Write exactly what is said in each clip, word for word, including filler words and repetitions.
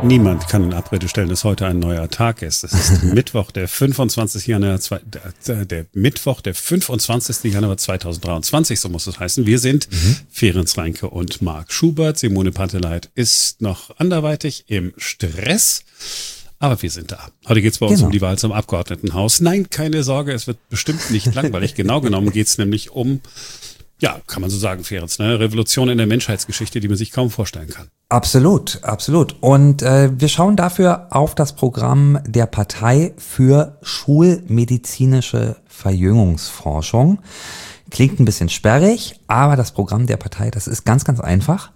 Niemand kann in Abrede stellen, dass heute ein neuer Tag ist. Es ist Mittwoch, der fünfundzwanzigste Januar, der, der Mittwoch, der fünfundzwanzigste Januar zweitausenddreiundzwanzig, so muss es heißen. Wir sind mhm. Ferenc Reinke und Marc Schubert. Simone Panteleit ist noch anderweitig im Stress, aber wir sind da. Heute geht es bei uns genau. um die Wahl zum Abgeordnetenhaus. Nein, keine Sorge, es wird bestimmt nicht langweilig. Genau genommen geht es nämlich um, ja, kann man so sagen, Ferenc, ne? Revolution in der Menschheitsgeschichte, die man sich kaum vorstellen kann. Absolut, absolut. Und äh, wir schauen dafür auf das Programm der Partei für schulmedizinische Verjüngungsforschung. Klingt ein bisschen sperrig, aber das Programm der Partei, das ist ganz, ganz einfach.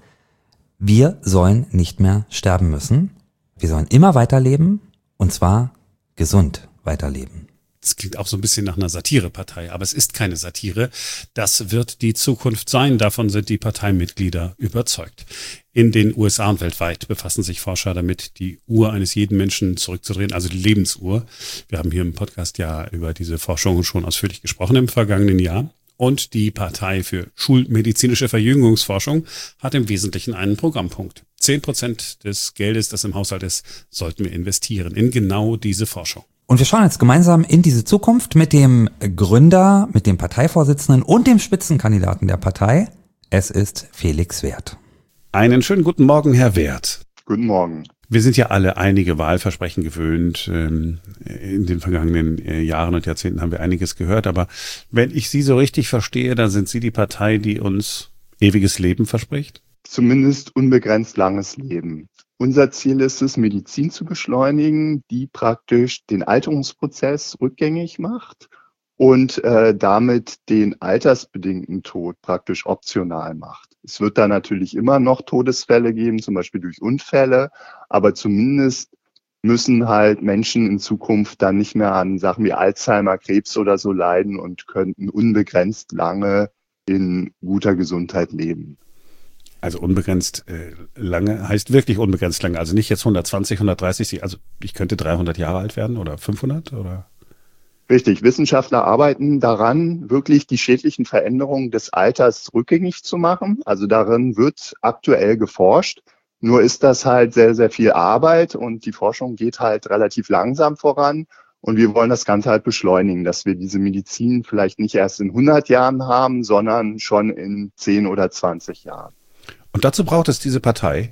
Wir sollen nicht mehr sterben müssen. Wir sollen immer weiterleben, und zwar gesund weiterleben. Das klingt auch so ein bisschen nach einer Satirepartei, aber es ist keine Satire. Das wird die Zukunft sein. Davon sind die Parteimitglieder überzeugt. In den U S A und weltweit befassen sich Forscher damit, die Uhr eines jeden Menschen zurückzudrehen, also die Lebensuhr. Wir haben hier im Podcast ja über diese Forschung schon ausführlich gesprochen im vergangenen Jahr. Und die Partei für schulmedizinische Verjüngungsforschung hat im Wesentlichen einen Programmpunkt. Zehn Prozent des Geldes, das im Haushalt ist, sollten wir investieren in genau diese Forschung. Und wir schauen jetzt gemeinsam in diese Zukunft mit dem Gründer, mit dem Parteivorsitzenden und dem Spitzenkandidaten der Partei. Es ist Felix Werth. Einen schönen guten Morgen, Herr Werth. Guten Morgen. Wir sind ja alle einige Wahlversprechen gewöhnt. In den vergangenen Jahren und Jahrzehnten haben wir einiges gehört. Aber wenn ich Sie so richtig verstehe, dann sind Sie die Partei, die uns ewiges Leben verspricht? Zumindest unbegrenzt langes Leben. Unser Ziel ist es, Medizin zu beschleunigen, die praktisch den Alterungsprozess rückgängig macht und äh, damit den altersbedingten Tod praktisch optional macht. Es wird da natürlich immer noch Todesfälle geben, zum Beispiel durch Unfälle, aber zumindest müssen halt Menschen in Zukunft dann nicht mehr an Sachen wie Alzheimer, Krebs oder so leiden und könnten unbegrenzt lange in guter Gesundheit leben. Also unbegrenzt äh, lange heißt wirklich unbegrenzt lange. Also nicht jetzt hundertzwanzig, hundertdreißig, also ich könnte dreihundert Jahre alt werden oder fünfhundert oder? Richtig, Wissenschaftler arbeiten daran, wirklich die schädlichen Veränderungen des Alters rückgängig zu machen. Also darin wird aktuell geforscht. Nur ist das halt sehr, sehr viel Arbeit und die Forschung geht halt relativ langsam voran. Und wir wollen das Ganze halt beschleunigen, dass wir diese Medizin vielleicht nicht erst in hundert Jahren haben, sondern schon in zehn oder zwanzig Jahren. Und dazu braucht es diese Partei?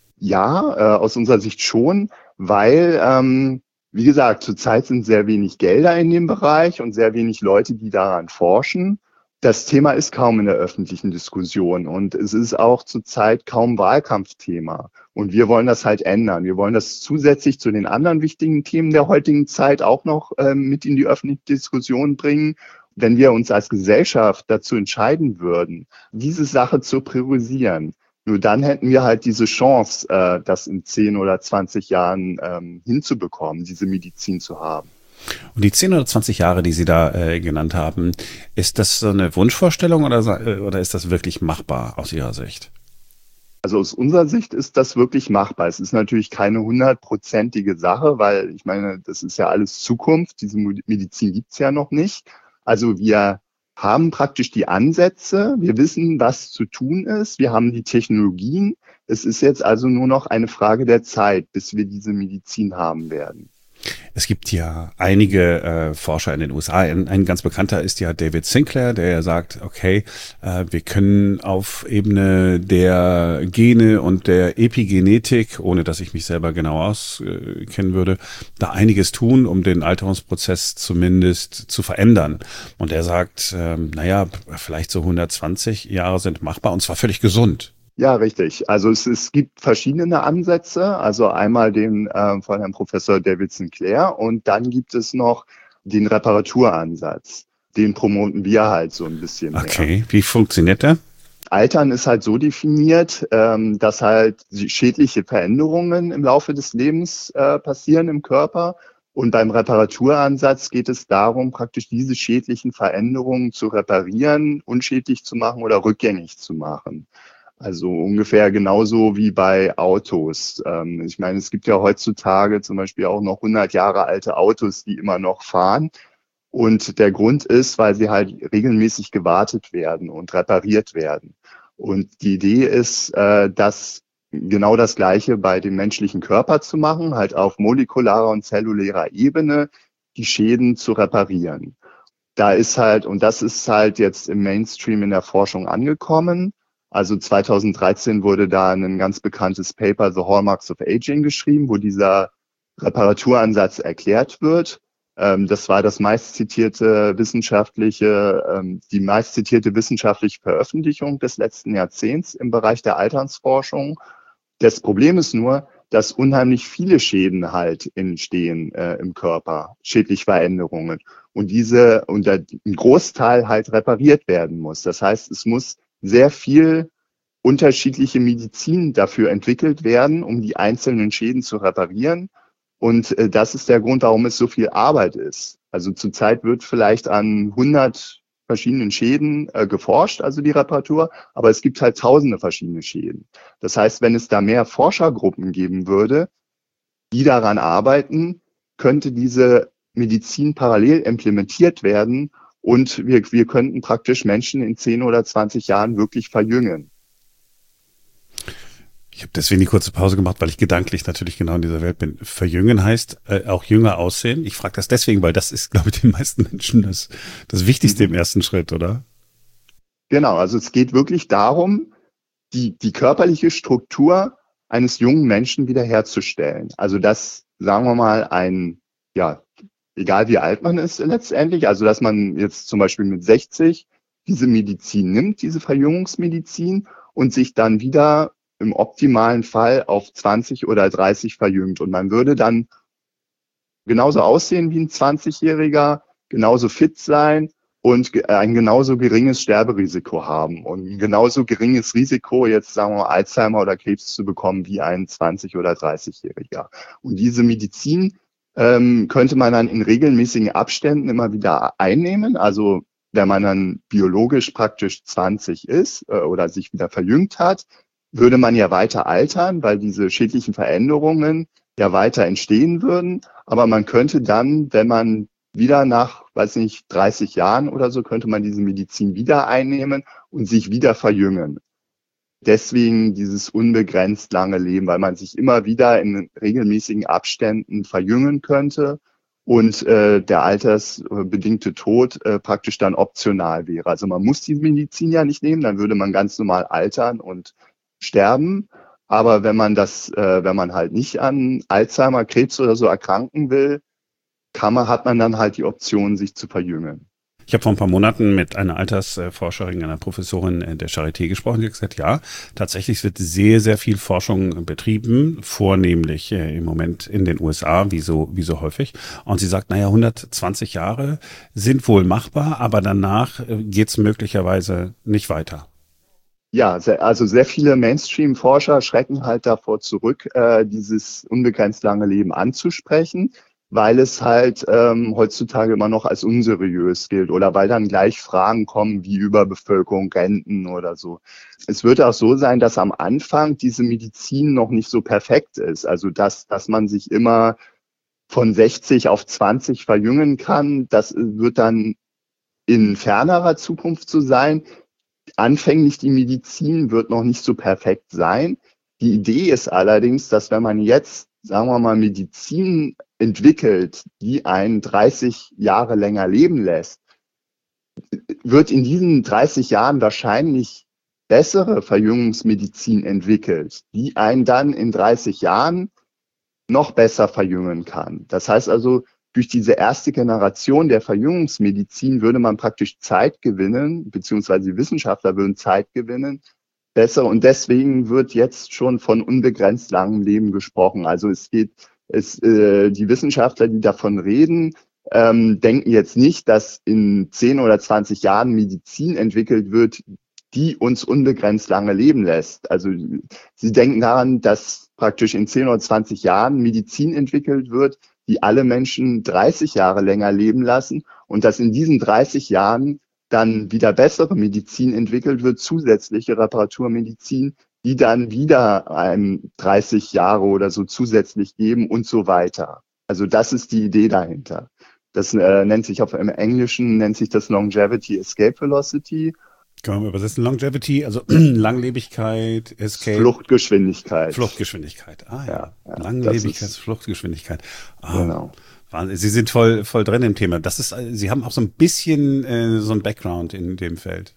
Ja, äh, aus unserer Sicht schon, weil, ähm, wie gesagt, zurzeit sind sehr wenig Gelder in dem Bereich und sehr wenig Leute, die daran forschen. Das Thema ist kaum in der öffentlichen Diskussion und es ist auch zurzeit kaum Wahlkampfthema. Und wir wollen das halt ändern. Wir wollen das zusätzlich zu den anderen wichtigen Themen der heutigen Zeit auch noch ähm, mit in die öffentliche Diskussion bringen. Wenn wir uns als Gesellschaft dazu entscheiden würden, diese Sache zu priorisieren, nur dann hätten wir halt diese Chance, äh, das in zehn oder zwanzig Jahren ähm, hinzubekommen, diese Medizin zu haben. Und die zehn oder zwanzig Jahre, die Sie da äh, genannt haben, ist das so eine Wunschvorstellung oder, oder ist das wirklich machbar aus Ihrer Sicht? Also aus unserer Sicht ist das wirklich machbar. Es ist natürlich keine hundertprozentige Sache, weil ich meine, das ist ja alles Zukunft. Diese Medizin gibt's ja noch nicht. Also wir haben praktisch die Ansätze, wir wissen, was zu tun ist, wir haben die Technologien. Es ist jetzt also nur noch eine Frage der Zeit, bis wir diese Medizin haben werden. Es gibt ja einige äh, Forscher in den U S A. Ein, ein ganz bekannter ist ja David Sinclair, der ja sagt, okay, äh, wir können auf Ebene der Gene und der Epigenetik, ohne dass ich mich selber genau auskennen würde, da einiges tun, um den Alterungsprozess zumindest zu verändern. Und er sagt, ähm, naja, vielleicht so hundertzwanzig Jahre sind machbar und zwar völlig gesund. Ja, richtig. Also es, es gibt verschiedene Ansätze. Also einmal den äh, von Herrn Professor David Sinclair und dann gibt es noch den Reparaturansatz. Den promoten wir halt so ein bisschen. Okay, mehr. Wie funktioniert der? Altern ist halt so definiert, ähm, dass halt schädliche Veränderungen im Laufe des Lebens äh, passieren im Körper. Und beim Reparaturansatz geht es darum, praktisch diese schädlichen Veränderungen zu reparieren, unschädlich zu machen oder rückgängig zu machen. Also ungefähr genauso wie bei Autos. Ähm, ich meine, es gibt ja heutzutage zum Beispiel auch noch hundert Jahre alte Autos, die immer noch fahren. Und der Grund ist, weil sie halt regelmäßig gewartet werden und repariert werden. Und die Idee ist, äh, dass genau das Gleiche bei dem menschlichen Körper zu machen, halt auf molekularer und zellulärer Ebene die Schäden zu reparieren. Da ist halt, und das ist halt jetzt im Mainstream in der Forschung angekommen. Also zweitausenddreizehn wurde da ein ganz bekanntes Paper, The Hallmarks of Aging, geschrieben, wo dieser Reparaturansatz erklärt wird. Ähm, das war das meistzitierte wissenschaftliche, ähm, die meistzitierte wissenschaftliche Veröffentlichung des letzten Jahrzehnts im Bereich der Alternsforschung. Das Problem ist nur, dass unheimlich viele Schäden halt entstehen äh, im Körper, schädliche Veränderungen. Und diese, und ein Großteil halt repariert werden muss. Das heißt, es muss sehr viel unterschiedliche Medizin dafür entwickelt werden, um die einzelnen Schäden zu reparieren. Und äh, das ist der Grund, warum es so viel Arbeit ist. Also zurzeit wird vielleicht an hundert verschiedenen Schäden äh, geforscht, also die Reparatur, aber es gibt halt tausende verschiedene Schäden. Das heißt, wenn es da mehr Forschergruppen geben würde, die daran arbeiten, könnte diese Medizin parallel implementiert werden und wir, wir könnten praktisch Menschen in zehn oder zwanzig Jahren wirklich verjüngen. Ich habe deswegen die kurze Pause gemacht, weil ich gedanklich natürlich genau in dieser Welt bin. Verjüngen heißt äh, auch jünger aussehen. Ich frage das deswegen, weil das ist, glaube ich, den meisten Menschen das, das Wichtigste im ersten Schritt, oder? Genau, also es geht wirklich darum, die, die körperliche Struktur eines jungen Menschen wiederherzustellen. Also dass, sagen wir mal, ein, ja, egal wie alt man ist letztendlich, also dass man jetzt zum Beispiel mit sechzig diese Medizin nimmt, diese Verjüngungsmedizin, und sich dann wieder im optimalen Fall auf zwanzig oder dreißig verjüngt. Und man würde dann genauso aussehen wie ein zwanzigjähriger, genauso fit sein und ein genauso geringes Sterberisiko haben und ein genauso geringes Risiko, jetzt sagen wir mal, Alzheimer oder Krebs zu bekommen wie ein zwanzig- oder dreißigjähriger. Und diese Medizin ähm, könnte man dann in regelmäßigen Abständen immer wieder einnehmen. Also wenn man dann biologisch praktisch zwanzig ist äh, oder sich wieder verjüngt hat, würde man ja weiter altern, weil diese schädlichen Veränderungen ja weiter entstehen würden. Aber man könnte dann, wenn man wieder nach, weiß nicht, dreißig Jahren oder so, könnte man diese Medizin wieder einnehmen und sich wieder verjüngen. Deswegen dieses unbegrenzt lange Leben, weil man sich immer wieder in regelmäßigen Abständen verjüngen könnte und äh, der altersbedingte Tod äh, praktisch dann optional wäre. Also man muss die Medizin ja nicht nehmen, dann würde man ganz normal altern und sterben. Aber wenn man das, äh, wenn man halt nicht an Alzheimer, Krebs oder so erkranken will, kann man, hat man dann halt die Option, sich zu verjüngen. Ich habe vor ein paar Monaten mit einer Altersforscherin, einer Professorin der Charité gesprochen, die hat gesagt, ja, tatsächlich wird sehr, sehr viel Forschung betrieben, vornehmlich äh, im Moment in den U S A, wie so, wie so häufig. Und sie sagt, naja, hundertzwanzig Jahre sind wohl machbar, aber danach äh, geht's möglicherweise nicht weiter. Ja, sehr, also sehr viele Mainstream-Forscher schrecken halt davor zurück, äh, dieses unbegrenzt lange Leben anzusprechen, weil es halt ähm, heutzutage immer noch als unseriös gilt oder weil dann gleich Fragen kommen wie Überbevölkerung, Renten oder so. Es wird auch so sein, dass am Anfang diese Medizin noch nicht so perfekt ist, also dass, dass man sich immer von sechzig auf zwanzig verjüngen kann. Das wird dann in fernerer Zukunft so sein. Anfänglich die Medizin wird noch nicht so perfekt sein. Die Idee ist allerdings, dass wenn man jetzt, sagen wir mal, Medizin entwickelt, die einen dreißig Jahre länger leben lässt, wird in diesen dreißig Jahren wahrscheinlich bessere Verjüngungsmedizin entwickelt, die einen dann in dreißig Jahren noch besser verjüngen kann. Das heißt also, durch diese erste Generation der Verjüngungsmedizin würde man praktisch Zeit gewinnen, beziehungsweise die Wissenschaftler würden Zeit gewinnen, besser. Und deswegen wird jetzt schon von unbegrenzt langem Leben gesprochen. Also es geht, es, äh, die Wissenschaftler, die davon reden, ähm, denken jetzt nicht, dass in zehn oder zwanzig Jahren Medizin entwickelt wird, die uns unbegrenzt lange leben lässt. Also sie denken daran, dass praktisch in zehn oder zwanzig Jahren Medizin entwickelt wird, die alle Menschen dreißig Jahre länger leben lassen und dass in diesen dreißig Jahren dann wieder bessere Medizin entwickelt wird, zusätzliche Reparaturmedizin, die dann wieder einem dreißig Jahre oder so zusätzlich geben und so weiter. Also das ist die Idee dahinter. Das äh, nennt sich auf im Englischen nennt sich das Longevity Escape Velocity. Kann man übersetzen? Longevity, also Langlebigkeit, Escape. Fluchtgeschwindigkeit. Fluchtgeschwindigkeit. Ah ja. Ja, ja, Langlebigkeit, ist, Fluchtgeschwindigkeit. Ah, genau. Wahnsinn. Sie sind voll, voll drin im Thema. Das ist, Sie haben auch so ein bisschen äh, so ein Background in dem Feld.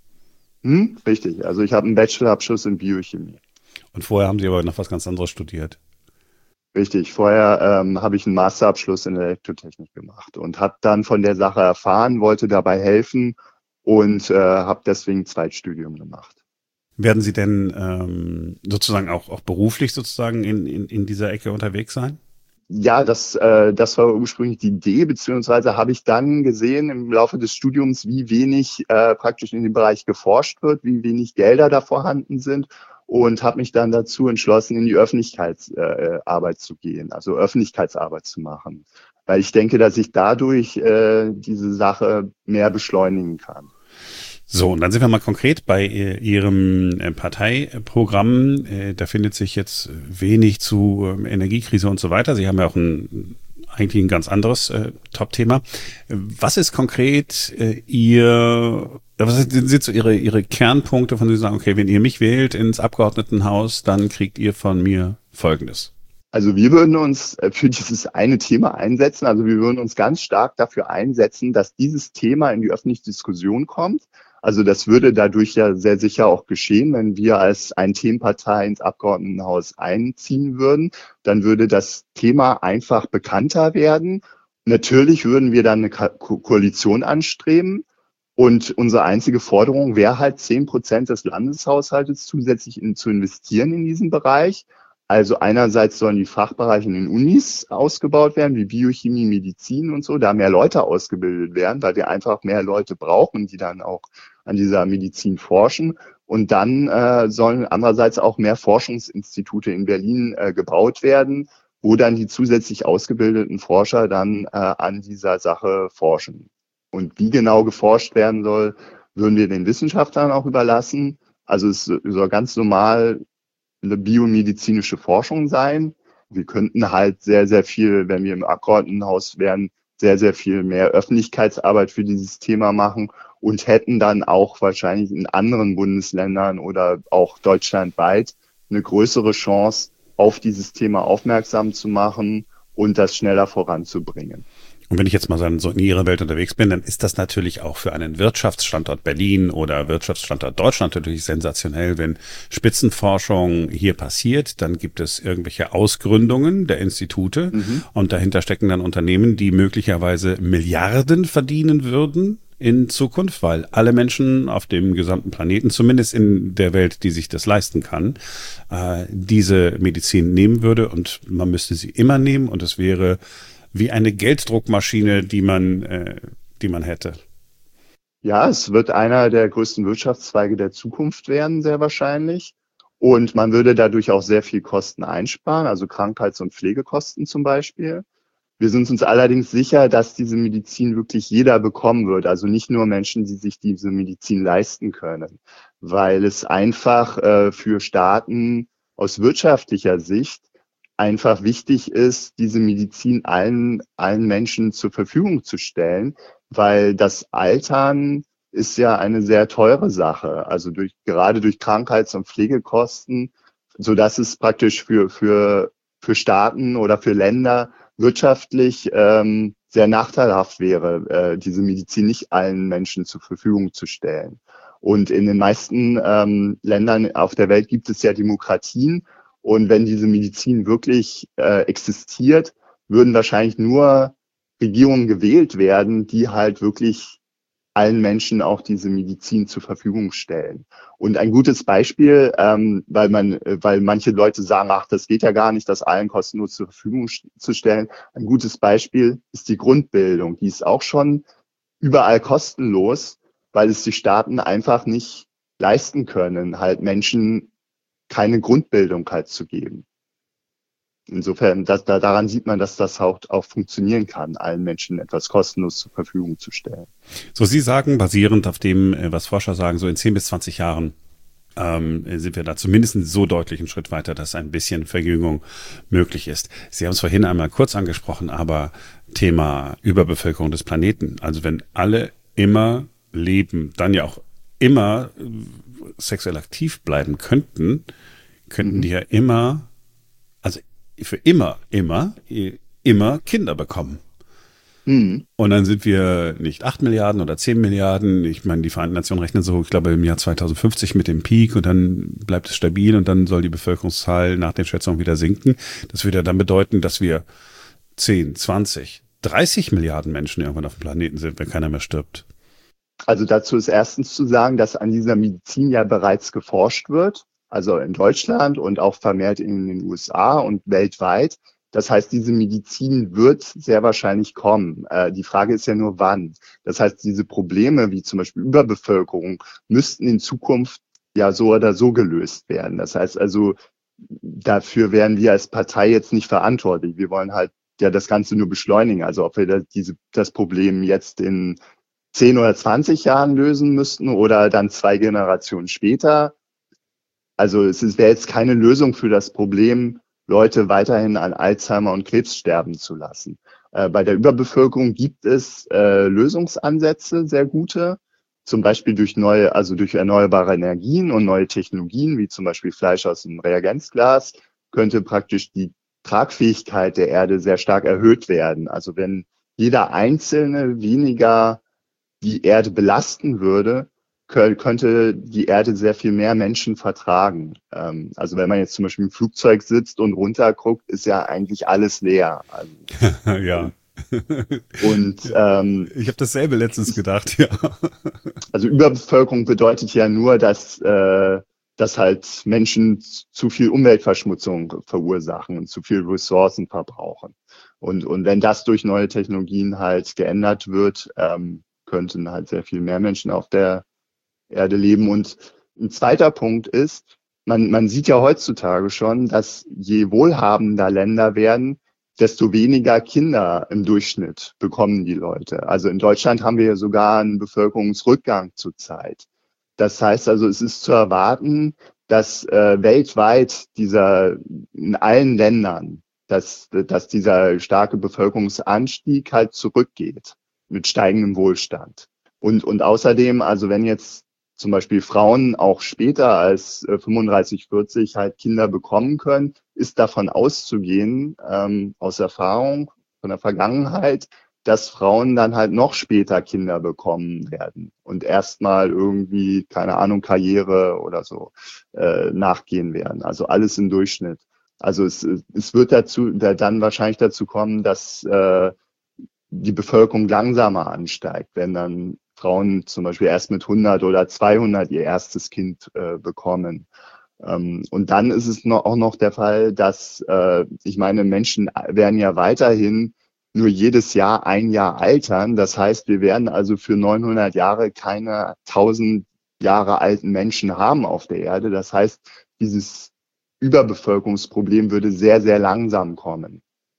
Hm, richtig. Also ich habe einen Bachelorabschluss in Biochemie. Und vorher haben Sie aber noch was ganz anderes studiert. Richtig. Vorher ähm, habe ich einen Masterabschluss in Elektrotechnik gemacht und habe dann von der Sache erfahren, wollte dabei helfen und äh, habe deswegen ein Zweitstudium gemacht. Werden Sie denn ähm, sozusagen auch, auch beruflich sozusagen in, in, in dieser Ecke unterwegs sein? Ja, das, äh, das war ursprünglich die Idee, beziehungsweise habe ich dann gesehen im Laufe des Studiums, wie wenig äh, praktisch in dem Bereich geforscht wird, wie wenig Gelder da vorhanden sind und habe mich dann dazu entschlossen, in die Öffentlichkeitsarbeit äh, zu gehen, also Öffentlichkeitsarbeit zu machen, weil ich denke, dass ich dadurch äh, diese Sache mehr beschleunigen kann. So, und dann sind wir mal konkret bei äh, Ihrem äh, Parteiprogramm. Äh, da findet sich jetzt wenig zu äh, Energiekrise und so weiter. Sie haben ja auch ein eigentlich ein ganz anderes äh, Top-Thema. Was ist konkret äh, Ihr, was sind, sind so Ihre Ihre Kernpunkte, von denen Sie sagen, okay, wenn ihr mich wählt ins Abgeordnetenhaus, dann kriegt ihr von mir Folgendes? Also wir würden uns für dieses eine Thema einsetzen. Also wir würden uns ganz stark dafür einsetzen, dass dieses Thema in die öffentliche Diskussion kommt. Also das würde dadurch ja sehr sicher auch geschehen, wenn wir als ein Themenpartei ins Abgeordnetenhaus einziehen würden. Dann würde das Thema einfach bekannter werden. Natürlich würden wir dann eine Ko- Koalition anstreben. Und unsere einzige Forderung wäre halt, zehn Prozent des Landeshaushaltes zusätzlich in, zu investieren in diesen Bereich. Also einerseits sollen die Fachbereiche in den Unis ausgebaut werden, wie Biochemie, Medizin und so, da mehr Leute ausgebildet werden, weil wir einfach mehr Leute brauchen, die dann auch an dieser Medizin forschen. Und dann äh, sollen andererseits auch mehr Forschungsinstitute in Berlin äh, gebaut werden, wo dann die zusätzlich ausgebildeten Forscher dann äh, an dieser Sache forschen. Und wie genau geforscht werden soll, würden wir den Wissenschaftlern auch überlassen. Also es soll ganz normal eine biomedizinische Forschung sein. Wir könnten halt sehr, sehr viel, wenn wir im Abgeordnetenhaus wären, sehr, sehr viel mehr Öffentlichkeitsarbeit für dieses Thema machen und hätten dann auch wahrscheinlich in anderen Bundesländern oder auch deutschlandweit eine größere Chance, auf dieses Thema aufmerksam zu machen und das schneller voranzubringen. Und wenn ich jetzt mal so in Ihrer Welt unterwegs bin, dann ist das natürlich auch für einen Wirtschaftsstandort Berlin oder Wirtschaftsstandort Deutschland natürlich sensationell, wenn Spitzenforschung hier passiert. Dann gibt es irgendwelche Ausgründungen der Institute mhm. und dahinter stecken dann Unternehmen, die möglicherweise Milliarden verdienen würden in Zukunft, weil alle Menschen auf dem gesamten Planeten, zumindest in der Welt, die sich das leisten kann, äh, diese Medizin nehmen würde und man müsste sie immer nehmen und es wäre wie eine Gelddruckmaschine, die man, äh, die man hätte. Ja, es wird einer der größten Wirtschaftszweige der Zukunft werden, sehr wahrscheinlich. Und man würde dadurch auch sehr viel Kosten einsparen, also Krankheits- und Pflegekosten zum Beispiel. Wir sind uns allerdings sicher, dass diese Medizin wirklich jeder bekommen wird, also nicht nur Menschen, die sich diese Medizin leisten können, weil es einfach äh, für Staaten aus wirtschaftlicher Sicht einfach wichtig ist, diese Medizin allen, allen Menschen zur Verfügung zu stellen, weil das Altern ist ja eine sehr teure Sache, also durch, gerade durch Krankheits- und Pflegekosten, so dass es praktisch für, für, für Staaten oder für Länder wirtschaftlich ähm, sehr nachteilhaft wäre, äh, diese Medizin nicht allen Menschen zur Verfügung zu stellen. Und in den meisten ähm, Ländern auf der Welt gibt es ja Demokratien. Und wenn diese Medizin wirklich äh, existiert, würden wahrscheinlich nur Regierungen gewählt werden, die halt wirklich allen Menschen auch diese Medizin zur Verfügung stellen. Und ein gutes Beispiel, ähm, weil man, weil manche Leute sagen, ach, das geht ja gar nicht, das allen kostenlos zur Verfügung zu stellen. Ein gutes Beispiel ist die Grundbildung. Die ist auch schon überall kostenlos, weil es die Staaten einfach nicht leisten können, halt Menschen keine Grundbildung halt zu geben. Insofern, das, da, daran sieht man, dass das auch, auch funktionieren kann, allen Menschen etwas kostenlos zur Verfügung zu stellen. So, Sie sagen, basierend auf dem, was Forscher sagen, so in zehn bis zwanzig Jahren ähm, sind wir da zumindest so deutlich einen Schritt weiter, dass ein bisschen Verjüngung möglich ist. Sie haben es vorhin einmal kurz angesprochen, aber Thema Überbevölkerung des Planeten. Also wenn alle immer leben, dann ja auch immer äh, sexuell aktiv bleiben könnten, könnten mhm. die ja immer, also für immer, immer, immer Kinder bekommen. Mhm. Und dann sind wir nicht acht Milliarden oder zehn Milliarden. Ich meine, die Vereinten Nationen rechnen so, ich glaube, im Jahr zweitausendfünfzig mit dem Peak und dann bleibt es stabil und dann soll die Bevölkerungszahl nach den Schätzungen wieder sinken. Das würde ja dann bedeuten, dass wir zehn, zwanzig, dreißig Milliarden Menschen irgendwann auf dem Planeten sind, wenn keiner mehr stirbt. Also dazu ist erstens zu sagen, dass an dieser Medizin ja bereits geforscht wird, also in Deutschland und auch vermehrt in den U S A und weltweit. Das heißt, diese Medizin wird sehr wahrscheinlich kommen. Äh, die Frage ist ja nur, wann. Das heißt, diese Probleme wie zum Beispiel Überbevölkerung müssten in Zukunft ja so oder so gelöst werden. Das heißt also, dafür wären wir als Partei jetzt nicht verantwortlich. Wir wollen halt ja das Ganze nur beschleunigen. Also ob wir das, diese, das Problem jetzt in zehn oder zwanzig Jahren lösen müssten oder dann zwei Generationen später. Also es wäre jetzt keine Lösung für das Problem, Leute weiterhin an Alzheimer und Krebs sterben zu lassen. Äh, bei der Überbevölkerung gibt es äh, Lösungsansätze, sehr gute, zum Beispiel durch neue, also durch erneuerbare Energien und neue Technologien, wie zum Beispiel Fleisch aus dem Reagenzglas, könnte praktisch die Tragfähigkeit der Erde sehr stark erhöht werden. Also wenn jeder Einzelne weniger die Erde belasten würde, könnte die Erde sehr viel mehr Menschen vertragen. Also wenn man jetzt zum Beispiel im Flugzeug sitzt und runterguckt, ist ja eigentlich alles leer. Also, ja. Und ähm, ich habe dasselbe letztens gedacht, ja. Also Überbevölkerung bedeutet ja nur, dass, äh, dass halt Menschen zu viel Umweltverschmutzung verursachen und zu viel Ressourcen verbrauchen. Und, und wenn das durch neue Technologien halt geändert wird, ähm, könnten halt sehr viel mehr Menschen auf der Erde leben. Und ein zweiter Punkt ist, man, man sieht ja heutzutage schon, dass je wohlhabender Länder werden, desto weniger Kinder im Durchschnitt bekommen die Leute. Also in Deutschland haben wir ja sogar einen Bevölkerungsrückgang zurzeit. Das heißt also, es ist zu erwarten, dass äh, weltweit dieser, in allen Ländern, dass, dass dieser starke Bevölkerungsanstieg halt zurückgeht mit steigendem Wohlstand. Und, und außerdem, also wenn jetzt zum Beispiel Frauen auch später als äh, fünfunddreißig, vierzig halt Kinder bekommen können, ist davon auszugehen, ähm, aus Erfahrung von der Vergangenheit, dass Frauen dann halt noch später Kinder bekommen werden und erstmal irgendwie, keine Ahnung, Karriere oder so äh, nachgehen werden. Also alles im Durchschnitt. Also es, es wird dazu dann wahrscheinlich dazu kommen, dass äh, die Bevölkerung langsamer ansteigt, wenn dann Frauen zum Beispiel erst mit hundert oder zweihundert ihr erstes Kind äh, bekommen. Ähm, und dann ist es noch, auch noch der Fall, dass, äh, ich meine, Menschen werden ja weiterhin nur jedes Jahr ein Jahr altern. Das heißt, wir werden also für neunhundert Jahre keine tausend Jahre alten Menschen haben auf der Erde. Das heißt, dieses Überbevölkerungsproblem würde sehr, sehr langsam kommen.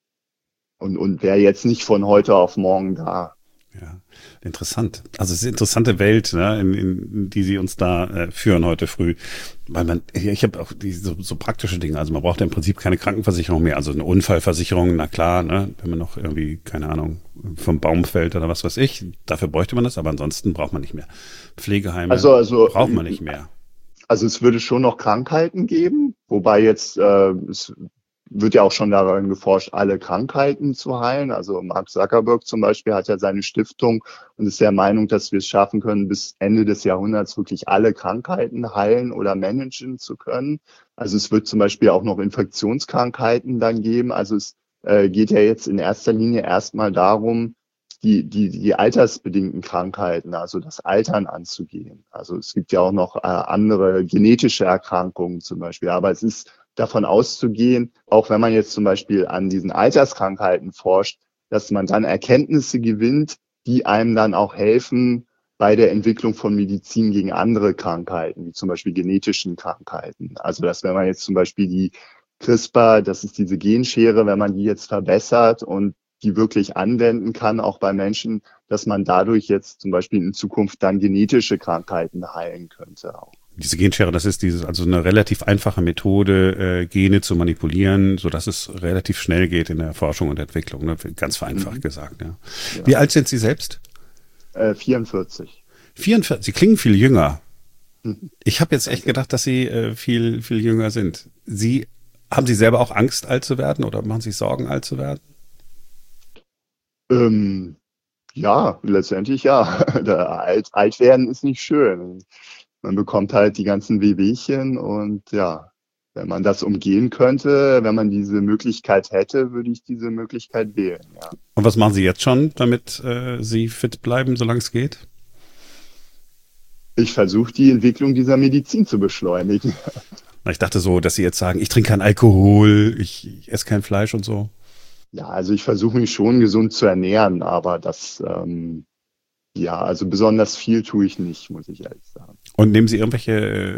Und, und wäre jetzt nicht von heute auf morgen da. Ja, interessant. Also es ist eine interessante Welt, ne, in, in die Sie uns da äh, führen heute früh. Weil man, ich habe auch die so, so praktische Dinge. Also man braucht ja im Prinzip keine Krankenversicherung mehr. Also eine Unfallversicherung, na klar, ne, wenn man noch irgendwie, keine Ahnung, vom Baum fällt oder was weiß ich, dafür bräuchte man das. Aber ansonsten braucht man nicht mehr. Pflegeheime also, also, braucht man nicht mehr. Also es würde schon noch Krankheiten geben, wobei jetzt äh, es wird ja auch schon daran geforscht, alle Krankheiten zu heilen. Also Mark Zuckerberg zum Beispiel hat ja seine Stiftung und ist der Meinung, dass wir es schaffen können, bis Ende des Jahrhunderts wirklich alle Krankheiten heilen oder managen zu können. Also es wird zum Beispiel auch noch Infektionskrankheiten dann geben. Also es äh, geht ja jetzt in erster Linie erstmal darum, die, die, die altersbedingten Krankheiten, also das Altern anzugehen. Also es gibt ja auch noch äh, andere genetische Erkrankungen zum Beispiel. Aber es ist davon auszugehen, auch wenn man jetzt zum Beispiel an diesen Alterskrankheiten forscht, dass man dann Erkenntnisse gewinnt, die einem dann auch helfen bei der Entwicklung von Medizin gegen andere Krankheiten, wie zum Beispiel genetischen Krankheiten. Also dass wenn man jetzt zum Beispiel die CRISPR, das ist diese Genschere, wenn man die jetzt verbessert und die wirklich anwenden kann, auch bei Menschen, dass man dadurch jetzt zum Beispiel in Zukunft dann genetische Krankheiten heilen könnte auch. Diese Genschere, das ist dieses, also eine relativ einfache Methode, äh, Gene zu manipulieren, so dass es relativ schnell geht in der Forschung und Entwicklung, ne? Ganz vereinfacht mhm. gesagt, ja. ja. Wie alt sind Sie selbst? Äh, vierundvierzig. vierundvierzig, Sie klingen viel jünger. Ich habe jetzt echt gedacht, dass Sie äh, viel, viel jünger sind. Sie, haben Sie selber auch Angst, alt zu werden oder machen Sie sich Sorgen, alt zu werden? Ähm, ja, letztendlich ja. Da alt, alt werden ist nicht schön. Man bekommt halt die ganzen Wehwehchen und ja, wenn man das umgehen könnte, wenn man diese Möglichkeit hätte, würde ich diese Möglichkeit wählen, ja. Und was machen Sie jetzt schon, damit äh, Sie fit bleiben, solange es geht? Ich versuche die Entwicklung dieser Medizin zu beschleunigen. Na, ich dachte so, dass Sie jetzt sagen, ich trinke keinen Alkohol, ich, ich esse kein Fleisch und so. Ja, also ich versuche mich schon gesund zu ernähren, aber das, ähm, ja, also besonders viel tue ich nicht, muss ich ehrlich sagen. Und nehmen Sie irgendwelche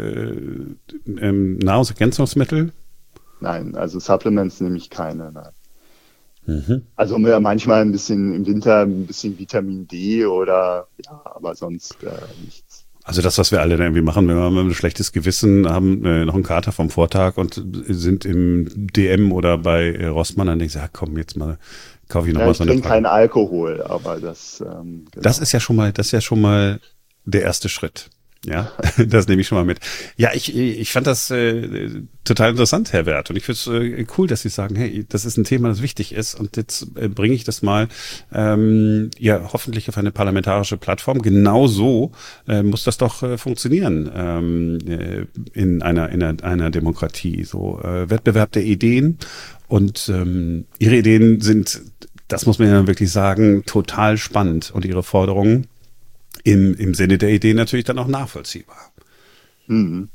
äh, ähm, Nahrungsergänzungsmittel? Nein, also Supplements nehme ich keine, nein. Mhm. Also ja, manchmal ein bisschen im Winter ein bisschen Vitamin D oder ja, aber sonst äh, nichts. Also das, was wir alle da irgendwie machen, wenn wir mal ein schlechtes Gewissen haben, äh, noch einen Kater vom Vortag und sind im D M oder bei äh, Rossmann, dann denken sie, ja komm, jetzt mal kaufe ich noch Ja, mal ich so eine trinke Packung. keinen Alkohol, aber das, ähm, genau. Das ist ja schon mal, das ist ja schon mal der erste Schritt. Ja, das nehme ich schon mal mit. Ja, ich, ich fand das äh, total interessant, Herr Werth. Und ich finde es äh, cool, dass Sie sagen, hey, das ist ein Thema, das wichtig ist. Und jetzt äh, bringe ich das mal ähm, ja hoffentlich auf eine parlamentarische Plattform. Genau so äh, muss das doch äh, funktionieren ähm, äh, in einer in einer, einer Demokratie. So äh, Wettbewerb der Ideen. Und ähm, Ihre Ideen sind, das muss man ja wirklich sagen, total spannend. Und Ihre Forderungen Im, im Sinne der Idee natürlich dann auch nachvollziehbar. Mhm.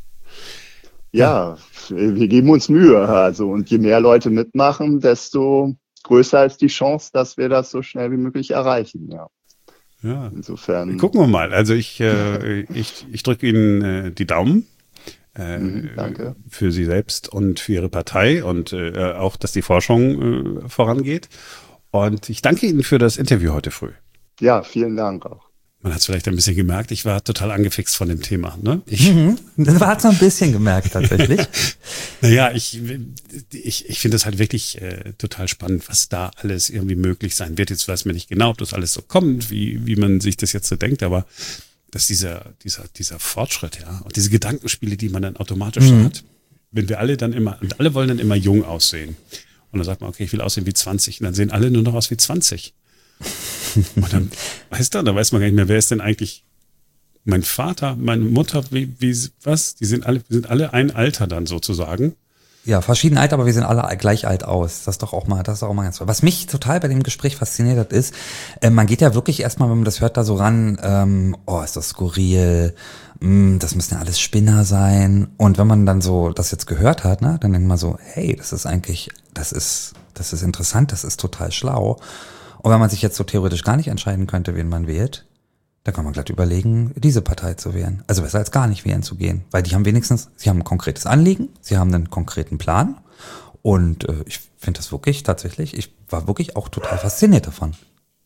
Ja, wir geben uns Mühe. Also, und je mehr Leute mitmachen, desto größer ist die Chance, dass wir das so schnell wie möglich erreichen. Ja. Ja. Insofern. Gucken wir mal. Also ich, äh, ich, ich drücke Ihnen äh, die Daumen. Äh, Mhm, danke. Für Sie selbst und für Ihre Partei und äh, auch, dass die Forschung äh, vorangeht. Und ich danke Ihnen für das Interview heute früh. Ja, vielen Dank auch. Man hat es vielleicht ein bisschen gemerkt, ich war total angefixt von dem Thema. Ne? Ich, Mhm. Das hat es noch ein bisschen gemerkt tatsächlich. Naja, ich, ich, ich finde es halt wirklich äh, total spannend, was da alles irgendwie möglich sein wird. Jetzt weiß man nicht genau, ob das alles so kommt, wie, wie man sich das jetzt so denkt, aber dass dieser, dieser, dieser Fortschritt, ja, und diese Gedankenspiele, die man dann automatisch Mhm. hat, wenn wir alle dann immer, und alle wollen dann immer jung aussehen. Und dann sagt man, okay, ich will aussehen wie zwanzig, und dann sehen alle nur noch aus wie zwanzig. Und dann, weißt du, da weiß man gar nicht mehr, wer ist denn eigentlich mein Vater, meine Mutter, wie, wie, was? Die sind alle, sind alle ein Alter dann sozusagen. Ja, verschieden alt, aber wir sehen alle gleich alt aus. Das ist doch auch mal, das ist doch auch mal ganz toll. Was mich total bei dem Gespräch fasziniert hat, ist, äh, man geht ja wirklich erstmal, wenn man das hört, da so ran, ähm, oh, ist das skurril, mh, das müssen ja alles Spinner sein. Und wenn man dann so das jetzt gehört hat, ne, dann denkt man so, hey, das ist eigentlich, das ist, das ist interessant, das ist total schlau. Und wenn man sich jetzt so theoretisch gar nicht entscheiden könnte, wen man wählt, dann kann man glatt überlegen, diese Partei zu wählen. Also besser als gar nicht wählen zu gehen. Weil die haben wenigstens, sie haben ein konkretes Anliegen, sie haben einen konkreten Plan. Und äh, ich finde das wirklich tatsächlich, ich war wirklich auch total fasziniert davon.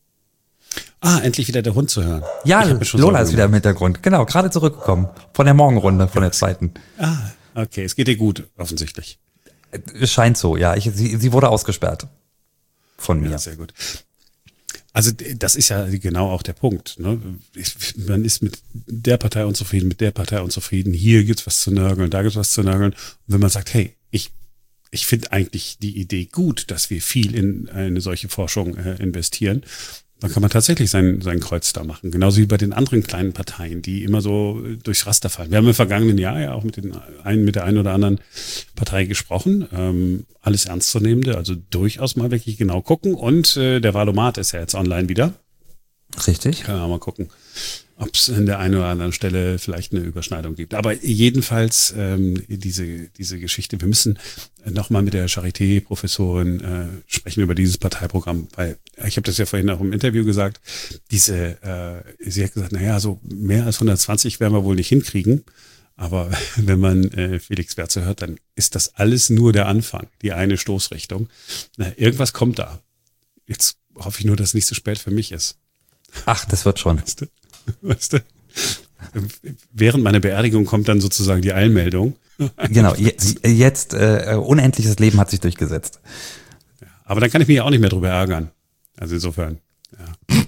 Ah, endlich wieder der Hund zu hören. Ja, Ich hab mir schon Lola Sorgen ist wieder im gemacht. Hintergrund. Genau, gerade zurückgekommen. Von der Morgenrunde, von der zweiten. Ah, okay, es geht dir gut, offensichtlich. Es scheint so, ja. Ich, sie, sie wurde ausgesperrt. Von mir. Ja, sehr gut. Also das ist ja genau auch der Punkt. Ne? Man ist mit der Partei unzufrieden, mit der Partei unzufrieden. Hier gibt's was zu nörgeln, da gibt's was zu nörgeln. Und wenn man sagt, hey, ich ich finde eigentlich die Idee gut, dass wir viel in eine solche Forschung äh, investieren, dann kann man tatsächlich sein, sein Kreuz da machen. Genauso wie bei den anderen kleinen Parteien, die immer so durchs Raster fallen. Wir haben im vergangenen Jahr ja auch mit den einen, mit der einen oder anderen Partei gesprochen. Ähm, alles Ernstzunehmende, also durchaus mal wirklich genau gucken. Und äh, der Valomat ist ja jetzt online wieder. Richtig. Können wir mal gucken, ob es an der einen oder anderen Stelle vielleicht eine Überschneidung gibt. Aber jedenfalls ähm, diese diese Geschichte, wir müssen nochmal mit der Charité-Professorin äh, sprechen über dieses Parteiprogramm, weil ich habe das ja vorhin auch im Interview gesagt, diese, äh, sie hat gesagt, naja, so mehr als hundertzwanzig werden wir wohl nicht hinkriegen, aber wenn man äh, Felix Wertze hört, dann ist das alles nur der Anfang, die eine Stoßrichtung. Na, irgendwas kommt da. Jetzt hoffe ich nur, dass es nicht so spät für mich ist. Ach, das wird schon. Weißt du? Weißt du? Während meiner Beerdigung kommt dann sozusagen die Eilmeldung. Genau, jetzt, jetzt äh, unendliches Leben hat sich durchgesetzt. Aber dann kann ich mich ja auch nicht mehr drüber ärgern. Also insofern, ja,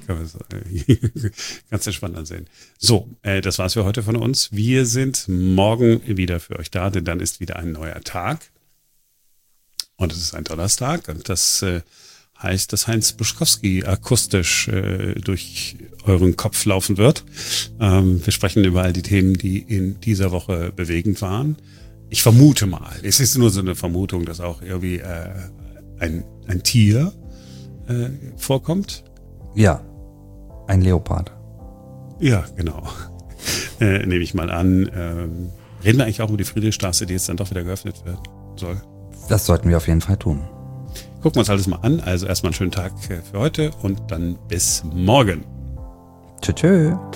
kann man so, ganz entspannt ansehen. So, äh, das war's für heute von uns. Wir sind morgen wieder für euch da, denn dann ist wieder ein neuer Tag. Und es ist ein Donnerstag und das äh, heißt, dass Heinz Buschkowski akustisch äh, durch euren Kopf laufen wird. Ähm, wir sprechen über all die Themen, die in dieser Woche bewegend waren. Ich vermute mal, es ist nur so eine Vermutung, dass auch irgendwie äh, ein, ein Tier äh, vorkommt. Ja, ein Leopard. Ja, genau. Äh, nehme ich mal an. Ähm, reden wir eigentlich auch über die Friedrichstraße, die jetzt dann doch wieder geöffnet werden soll? Das sollten wir auf jeden Fall tun. Gucken wir uns alles mal an. Also erstmal einen schönen Tag für heute und dann bis morgen. Tschö, tschö.